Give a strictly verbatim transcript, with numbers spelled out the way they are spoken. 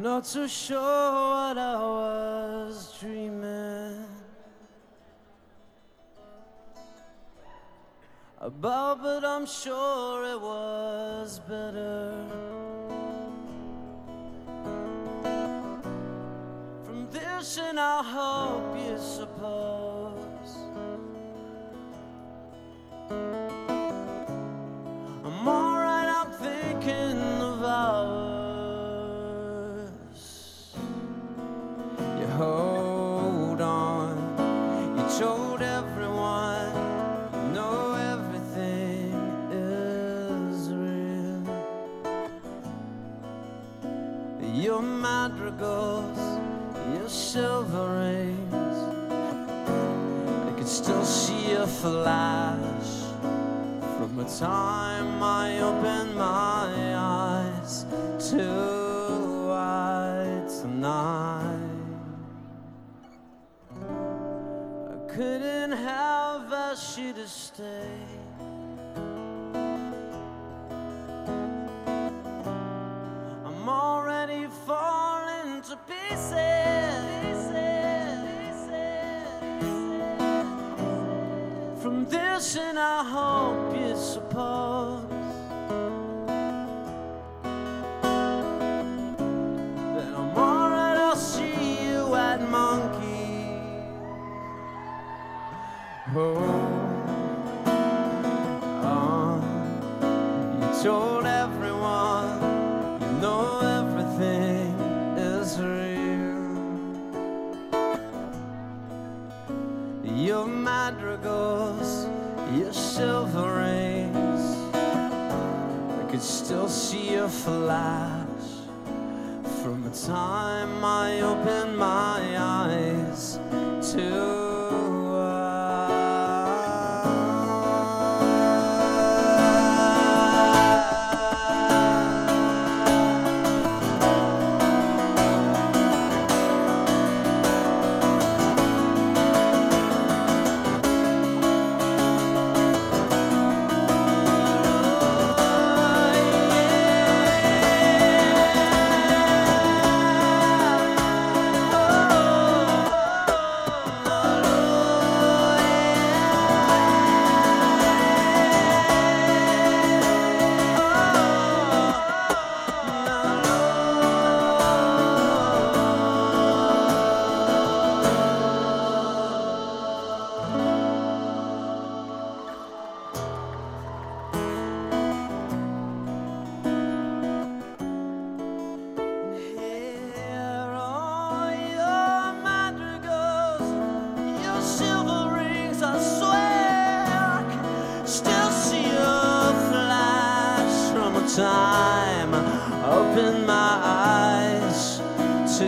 not so sure what I was dreaming about, but I'm sure it was better. From this, and I hope you suppose I'm alright, I'm thinking of ours. You hold on, you told everyone, you know everything is real. Your madrigals, your silver rings, I can still see a flash from the time I opened my eyes to white tonight. I couldn't have asked you to stay. I'm already falling to pieces. From this, and I hope you suppose that I'm alright, I'll see you at Monkey. Hold on, you told everyone, you know everything is real. Your madrigals, your silver rings, I could still see a flash from the time I opened my eyes to time open my eyes to